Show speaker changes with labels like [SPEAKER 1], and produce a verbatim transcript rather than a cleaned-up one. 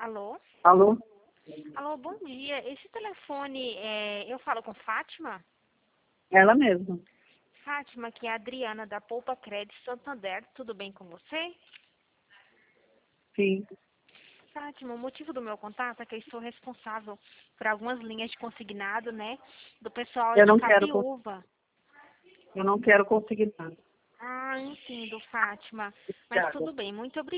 [SPEAKER 1] Alô?
[SPEAKER 2] Alô?
[SPEAKER 1] Alô, bom dia. Esse telefone, é, eu falo com Fátima?
[SPEAKER 2] Ela mesma.
[SPEAKER 1] Fátima, que é a Adriana da Poupa Crédito Santander. Tudo bem com você?
[SPEAKER 2] Sim.
[SPEAKER 1] Fátima, o motivo do meu contato é que eu sou responsável por algumas linhas de consignado, né? Do pessoal
[SPEAKER 2] Eu
[SPEAKER 1] de
[SPEAKER 2] não quero, con-
[SPEAKER 1] Cabiúva.
[SPEAKER 2] eu não quero conseguir nada.
[SPEAKER 1] Ah, entendo, Fátima. Mas
[SPEAKER 2] Obrigada.
[SPEAKER 1] tudo bem, muito obrigada.